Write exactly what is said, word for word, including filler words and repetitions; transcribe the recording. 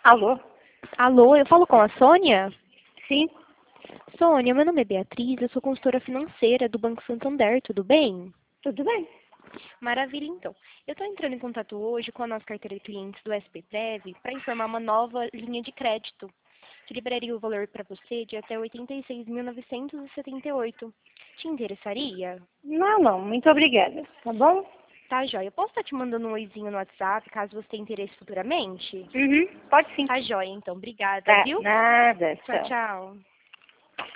Alô? Alô, eu falo com a Sônia? Sim, Sônia, meu nome é Beatriz, eu sou consultora financeira do Banco Santander, tudo bem? tudo bem. Maravilha, então. Eu estou entrando em contato hoje com a nossa carteira de clientes do S B Prev para informar uma nova linha de crédito, que liberaria o valor para você de até oitenta e seis mil novecentos e setenta e oito. Te interessaria? Não, não, muito obrigada, tá bom? Tá, joia. Eu posso estar te mandando um oizinho no WhatsApp, caso você tenha interesse futuramente? Uhum, pode sim. Tá, joia, então. Obrigada, Tá, viu? nada, Tchau, tchau. tchau.